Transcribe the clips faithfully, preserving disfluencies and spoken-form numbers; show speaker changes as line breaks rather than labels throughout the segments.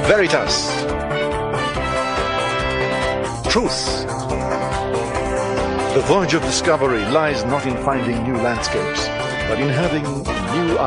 Veritas. Truth. The voyage of discovery lies not in finding new landscapes, but in having new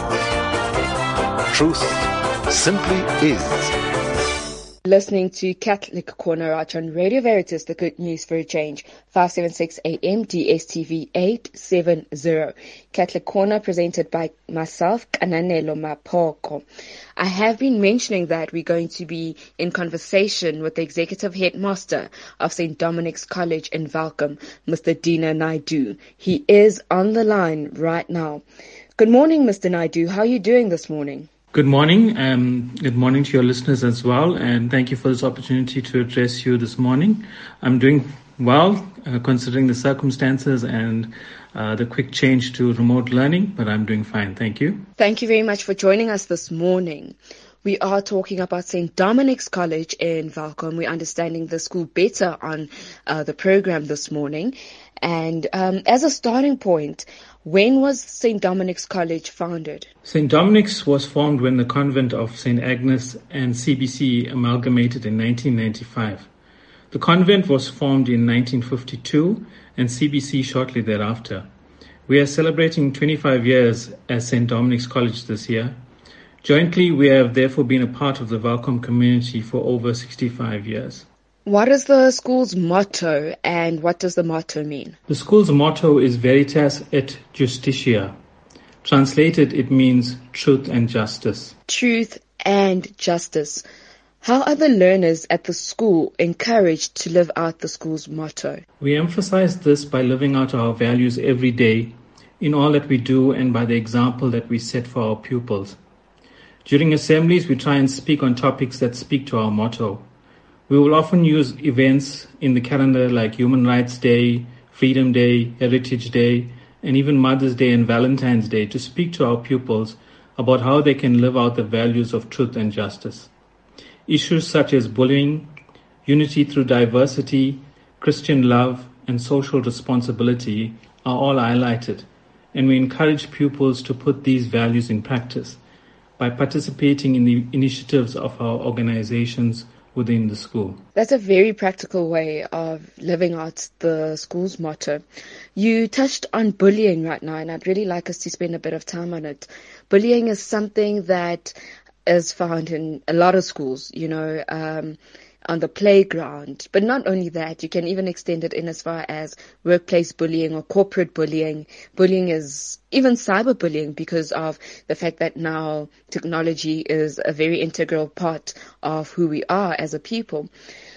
eyes. Truth simply is.
Listening to Catholic Corner right on Radio Veritas, the good news for a change, five seventy-six A M, D S T V eight seventy. Catholic Corner presented by myself, Kananelo Mapoko. I have been mentioning that we're going to be in conversation with the Executive Headmaster of Saint Dominic's College in Welkom, Mister Dina Naidu. He is on the line right now. Good morning, Mister Naidu. How are you doing this morning?
Good morning. Um, good morning to your listeners as well, and thank you for this opportunity to address you this morning. I'm doing well, uh, considering the circumstances and uh, the quick change to remote learning, but I'm doing fine. Thank you.
Thank you very much for joining us this morning. We are talking about Saint Dominic's College in Welkom. We're understanding the school better on uh, the program this morning. And um, as a starting point, when was Saint Dominic's College founded?
Saint Dominic's was formed when the convent of Saint Agnes and C B C amalgamated in nineteen ninety-five. The convent was formed in nineteen fifty-two and C B C shortly thereafter. We are celebrating twenty-five years as Saint Dominic's College this year. Jointly, we have therefore been a part of the Welkom community for over sixty-five years.
What is the school's motto, and what does the motto mean?
The school's motto is Veritas et Justitia. Translated, it means truth and justice.
Truth and justice. How are the learners at the school encouraged to live out the school's motto?
We emphasize this by living out our values every day in all that we do and by the example that we set for our pupils. During assemblies, we try and speak on topics that speak to our motto. We will often use events in the calendar like Human Rights Day, Freedom Day, Heritage Day, and even Mother's Day and Valentine's Day to speak to our pupils about how they can live out the values of truth and justice. Issues such as bullying, unity through diversity, Christian love, and social responsibility are all highlighted, and we encourage pupils to put these values in practice by participating in the initiatives of our organizations within the school.
That's a very practical way of living out the school's motto. You touched on bullying right now, and I'd really like us to spend a bit of time on it. Bullying is something that is found in a lot of schools, you know, um, on the playground. But not only that, you can even extend it in as far as workplace bullying or corporate bullying. Bullying is even cyberbullying because of the fact that now technology is a very integral part of who we are as a people.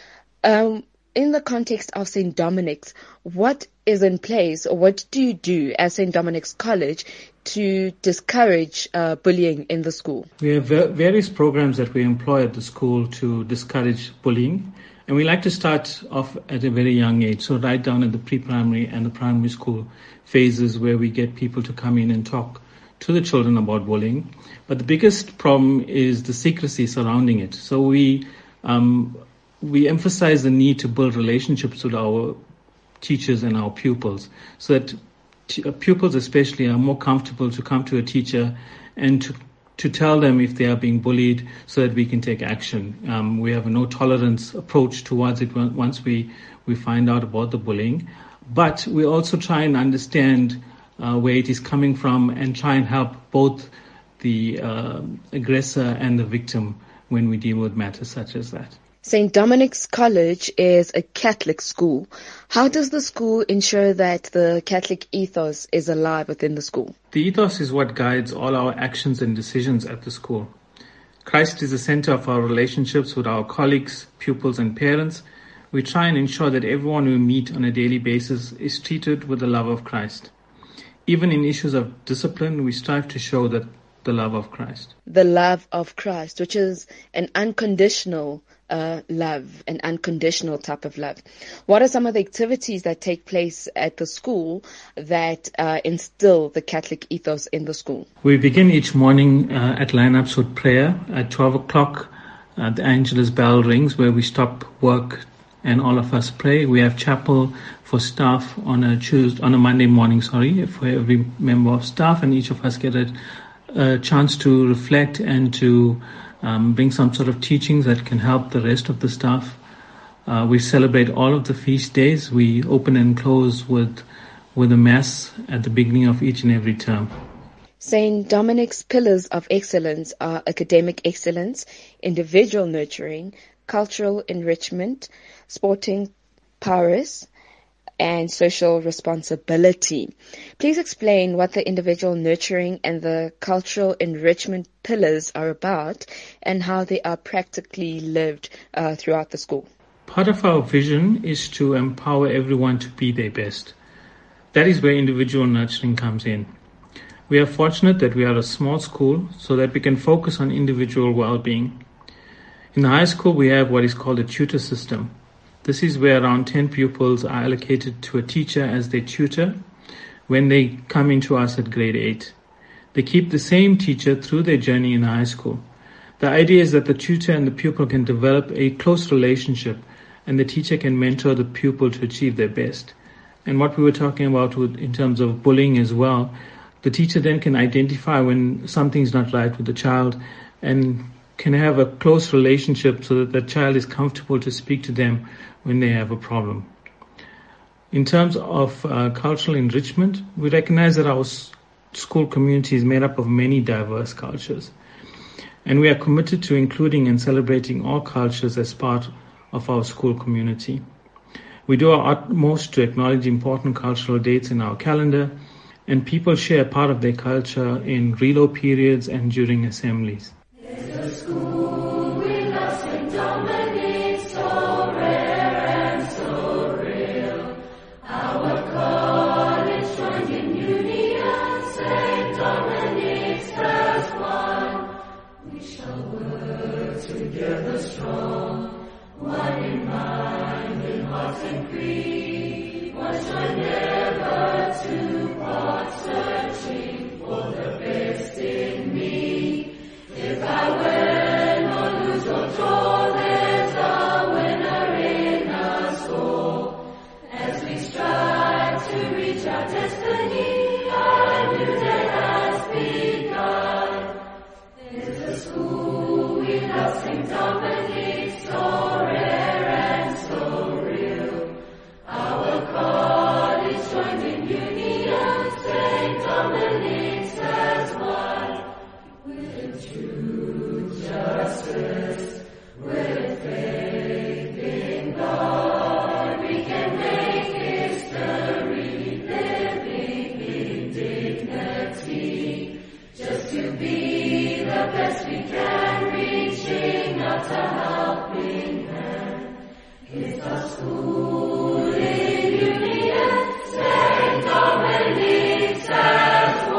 Um, in the context of Saint Dominic's, what is in place, or what do you do as Saint Dominic's College to discourage uh, bullying in the school?
We have various programs that we employ at the school to discourage bullying, and we like to start off at a very young age, so right down at the pre-primary and the primary school phases where we get people to come in and talk to the children about bullying. But the biggest problem is the secrecy surrounding it. So we um, we emphasize the need to build relationships with our teachers and our pupils so that t- pupils especially are more comfortable to come to a teacher and to to tell them if they are being bullied so that we can take action. Um, we have a no tolerance approach towards it once we, we find out about the bullying. But we also try and understand uh, where it is coming from and try and help both the uh, aggressor and the victim when we deal with matters such as that.
Saint Dominic's College is a Catholic school. How does the school ensure that the Catholic ethos is alive within the school?
The ethos is what guides all our actions and decisions at the school. Christ is the center of our relationships with our colleagues, pupils, and parents. We try and ensure that everyone we meet on a daily basis is treated with the love of Christ. Even in issues of discipline, we strive to show that the love of Christ.
The love of Christ, which is an unconditional uh, love, an unconditional type of love. What are some of the activities that take place at the school that uh, instill the Catholic ethos in the school?
We begin each morning uh, at lineups with prayer. At twelve o'clock, uh, the Angelus bell rings where we stop work and all of us pray. We have chapel for staff on a Tuesday, on a Monday morning, sorry, for every member of staff, and each of us get a, a chance to reflect and to um, bring some sort of teachings that can help the rest of the staff. Uh, we celebrate all of the feast days. We open and close with with a mass at the beginning of each and every term.
Saint Dominic's pillars of excellence are academic excellence, individual nurturing, cultural enrichment, sporting prowess, and social responsibility. Please explain what the individual nurturing and the cultural enrichment pillars are about and how they are practically lived uh, throughout the school.
Part of our vision is to empower everyone to be their best. That is where individual nurturing comes in. We are fortunate that we are a small school so that we can focus on individual well-being. In the high school, we have what is called a tutor system. This is where around ten pupils are allocated to a teacher as their tutor when they come into us at grade eight. They keep the same teacher through their journey in high school. The idea is that the tutor and the pupil can develop a close relationship and the teacher can mentor the pupil to achieve their best. And what we were talking about with, in terms of bullying as well, the teacher then can identify when something's not right with the child and can have a close relationship so that the child is comfortable to speak to them when they have a problem. In terms of uh, cultural enrichment, we recognize that our s- school community is made up of many diverse cultures. And we are committed to including and celebrating all cultures as part of our school community. We do our utmost to acknowledge important cultural dates in our calendar, and people share part of their culture in reload periods and during assemblies.
There's a school we love, Saint Dominic, so rare and so real. Our college joined in union, Saint Dominic's as one. We shall work together strong, one in mind, in heart and creed. One join never to part, searching for the best in me. If I win or lose or draw, there's a winner in us all. As we strive to reach our destiny, a new day has begun. There's a school we love, Saint Dominic, so rare and so real. Our college joined in union, Saint Dominic's as one. With true justice, with faith in God, we can make history, living in dignity. Just to be the best we can, reaching out a helping hand. It's our school in union, Saint Dominic's as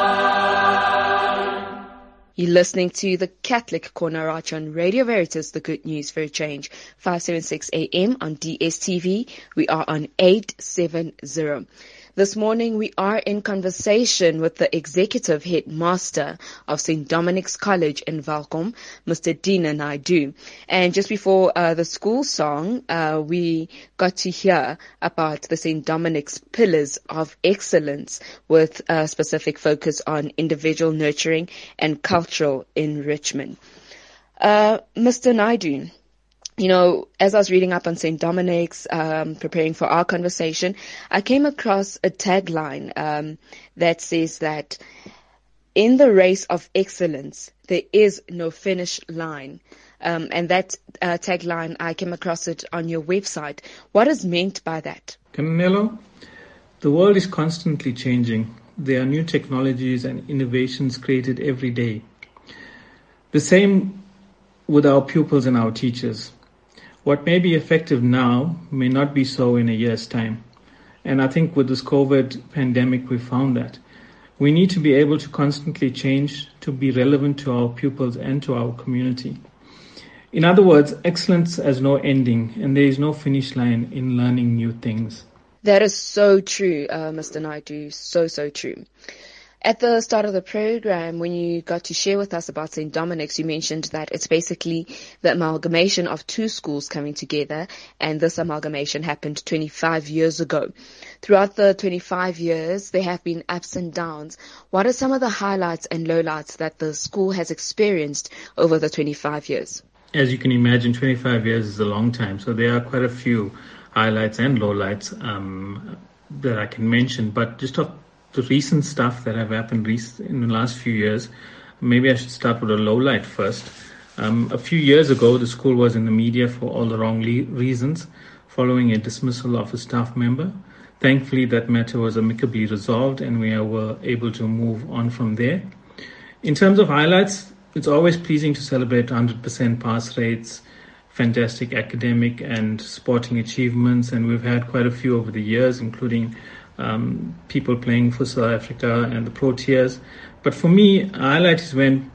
one.
You're listening to the Catholic Corner Arch on Radio Veritas, the good news for a change. five seventy-six A M on D S T V. We are on eight seventy. This morning we are in conversation with the executive headmaster of Saint Dominic's College in Welkom, Mister Dina Naidu. And just before uh, the school song, uh, we got to hear about the Saint Dominic's pillars of excellence with a specific focus on individual nurturing and cultural enrichment. Uh, Mister Naidu, you know, as I was reading up on Saint Dominic's, um, preparing for our conversation, I came across a tagline um, that says that in the race of excellence, there is no finish line. Um, and that uh, tagline, I came across it on your website. What is meant by that?
Canelo, the world is constantly changing. There are new technologies and innovations created every day. The same with our pupils and our teachers. What may be effective now may not be so in a year's time. And I think with this COVID pandemic, we found that. We need to be able to constantly change to be relevant to our pupils and to our community. In other words, excellence has no ending and there is no finish line in learning new things.
That is so true, uh, Mister Naidu, so, so true. At the start of the program, when you got to share with us about Saint Dominic's, you mentioned that it's basically the amalgamation of two schools coming together, and this amalgamation happened twenty-five years ago. Throughout the twenty-five years, there have been ups and downs. What are some of the highlights and lowlights that the school has experienced over the twenty-five years?
As you can imagine, twenty-five years is a long time, so there are quite a few highlights and lowlights um, that I can mention, but just off the recent stuff that have happened in the last few years, maybe I should start with a low light first. Um, a few years ago, the school was in the media for all the wrong le- reasons, following a dismissal of a staff member. Thankfully, that matter was amicably resolved and we were able to move on from there. In terms of highlights, it's always pleasing to celebrate one hundred percent pass rates, fantastic academic and sporting achievements, and we've had quite a few over the years, including Um, people playing for South Africa and the Proteas. But for me, a highlight is when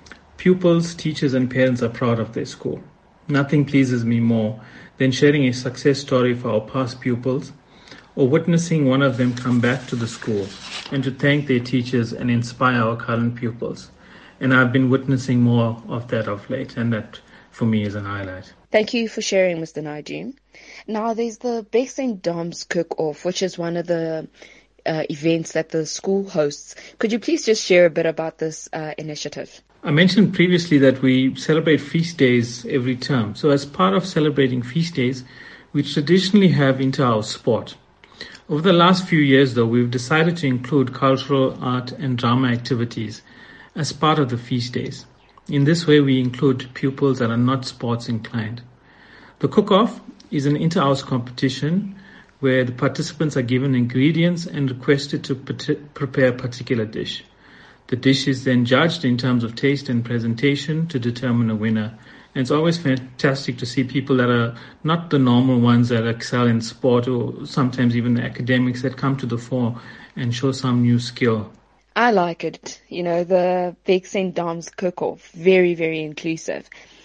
pupils, teachers and parents are proud of their school. Nothing pleases me more than sharing a success story for our past pupils or witnessing one of them come back to the school and to thank their teachers and inspire our current pupils. And I've been witnessing more of that of late, and that for me is an highlight.
Thank you for sharing, Mister Naidoo. Now, there's the Big Saint Dom's Cook-Off, which is one of the uh, events that the school hosts. Could you please just share a bit about this uh, initiative?
I mentioned previously that we celebrate feast days every term. So as part of celebrating feast days, we traditionally have inter-house sport. Over the last few years, though, we've decided to include cultural, art and drama activities as part of the feast days. In this way, we include pupils that are not sports inclined. The cook-off is an inter-house competition where the participants are given ingredients and requested to pret- prepare a particular dish. The dish is then judged in terms of taste and presentation to determine a winner. And it's always fantastic to see people that are not the normal ones that excel in sport or sometimes even the academics that come to the fore and show some new skill.
I like it. You know, the Big Saint Dom's Cook-Off, very, very inclusive.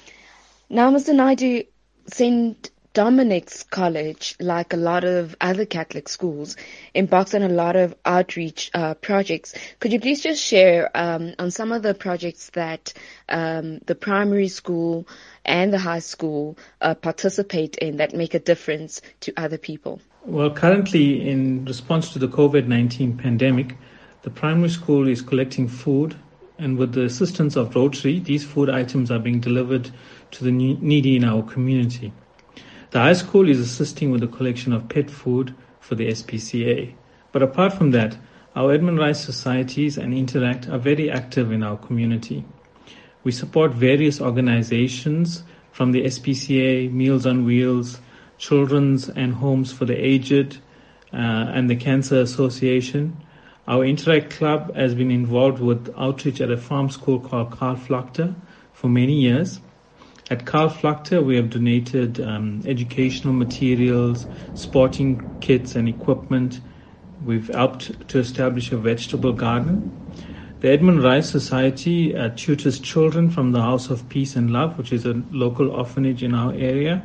Now, Mister Naidoo, Saint Dominic's College, like a lot of other Catholic schools, embarks on a lot of outreach uh, projects. Could you please just share um, on some of the projects that um, the primary school and the high school uh, participate in that make a difference to other people?
Well, currently, in response to the COVID nineteen pandemic, the primary school is collecting food, and with the assistance of Rotary, these food items are being delivered to the needy in our community. The high school is assisting with the collection of pet food for the S P C A. But apart from that, our Edmund Rice Societies and Interact are very active in our community. We support various organizations from the S P C A, Meals on Wheels, Children's and Homes for the Aged, uh, and the Cancer Association. Our Interact Club has been involved with outreach at a farm school called Carl Fluchter for many years. At Carl Fluchter, we have donated um, educational materials, sporting kits and equipment. We've helped to establish a vegetable garden. The Edmund Rice Society uh, tutors children from the House of Peace and Love, which is a local orphanage in our area.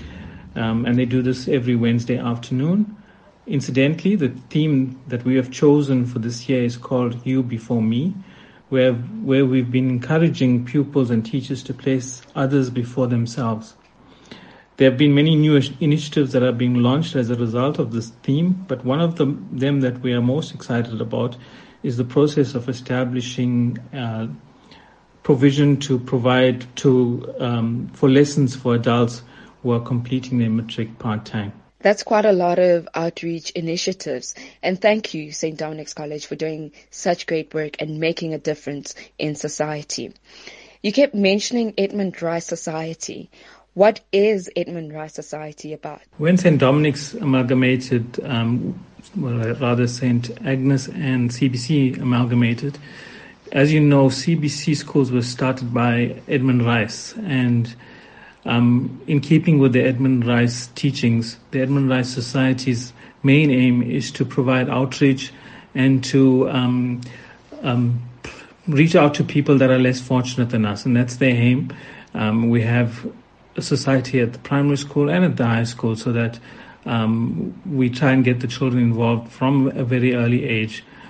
Um, and they do this every Wednesday afternoon. Incidentally, the theme that we have chosen for this year is called You Before Me, where where we've been encouraging pupils and teachers to place others before themselves. There have been many new initiatives that are being launched as a result of this theme, but one of them, them that we are most excited about is the process of establishing uh, provision to provide to um, for lessons for adults who are completing their matric part-time.
That's quite a lot of outreach initiatives. And thank you, Saint Dominic's College, for doing such great work and making a difference in society. You kept mentioning Edmund Rice Society. What is Edmund Rice Society about?
When Saint Dominic's amalgamated, um, well, rather Saint Agnes and C B C amalgamated, as you know, C B C schools were started by Edmund Rice, and Um, in keeping with the Edmund Rice teachings, the Edmund Rice Society's main aim is to provide outreach and to um, um, reach out to people that are less fortunate than us, and that's their aim. Um, we have a society at the primary school and at the high school so that um, we try and get the children involved from a very early age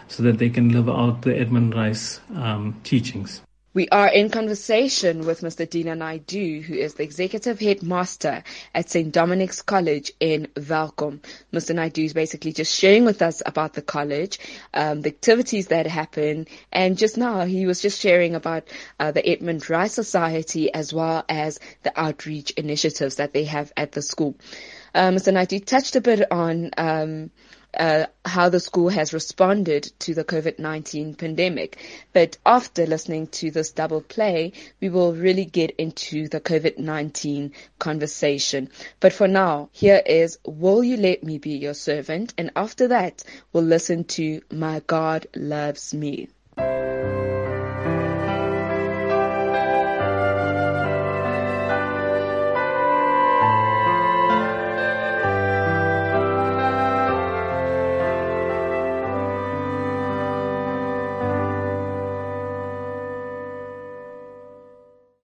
so that they can live out the Edmund Rice um, teachings.
We are in conversation with Mister Dina Naidoo, who is the Executive Headmaster at Saint Dominic's College in Welkom. Mister Naidoo is basically just sharing with us about the college, um, the activities that happen, and just now he was just sharing about uh, the Edmund Rice Society as well as the outreach initiatives that they have at the school. Uh, Mister Naidoo touched a bit on um Uh, how the school has responded to the COVID nineteen pandemic. But after listening to this double play, we will really get into the COVID nineteen conversation. But for now, here is Will You Let Me Be Your Servant? And after that, we'll listen to My God Loves Me.